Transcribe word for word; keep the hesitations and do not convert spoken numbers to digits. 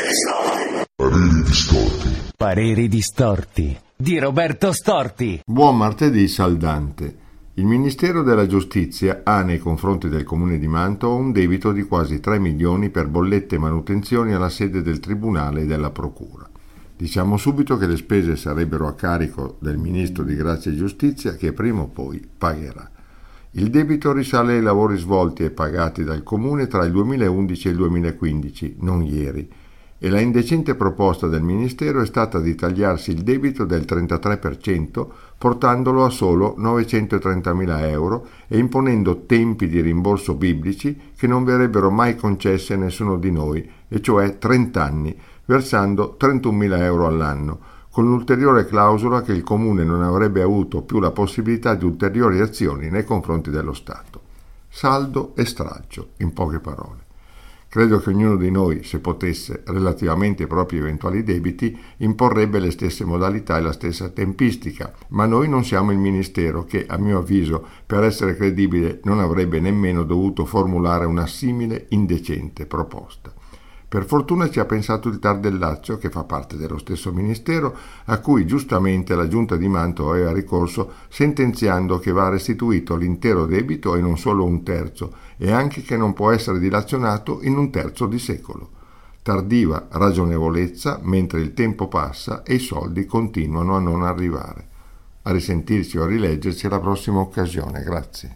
Pareri distorti. Pareri distorti di Roberto Storti. Buon martedì saldante. Il Ministero della Giustizia ha nei confronti del Comune di Mantova un debito di quasi tre milioni per bollette e manutenzioni alla sede del Tribunale e della Procura. Diciamo subito che le spese sarebbero a carico del Ministro di Grazia e Giustizia, che prima o poi pagherà. Il debito risale ai lavori svolti e pagati dal Comune tra il duemilaundici e il duemilaquindici, non ieri, e la indecente proposta del Ministero è stata di tagliarsi il debito del trentatré per cento, portandolo a solo novecentotrentamila euro e imponendo tempi di rimborso biblici che non verrebbero mai concessi a nessuno di noi, e cioè trenta anni, versando trentunomila euro all'anno, con l'ulteriore clausola che il Comune non avrebbe avuto più la possibilità di ulteriori azioni nei confronti dello Stato. Saldo e stralcio, in poche parole. Credo che ognuno di noi, se potesse, relativamente ai propri eventuali debiti, imporrebbe le stesse modalità e la stessa tempistica, ma noi non siamo il Ministero che, a mio avviso, per essere credibile, non avrebbe nemmeno dovuto formulare una simile indecente proposta. Per fortuna ci ha pensato il Tar del Lazio, che fa parte dello stesso Ministero, a cui giustamente la Giunta di Mantova aveva ricorso sentenziando che va restituito l'intero debito e non solo un terzo, e anche che non può essere dilazionato in un terzo di secolo. Tardiva ragionevolezza mentre il tempo passa e i soldi continuano a non arrivare. A risentirci o a rileggerci alla prossima occasione. Grazie.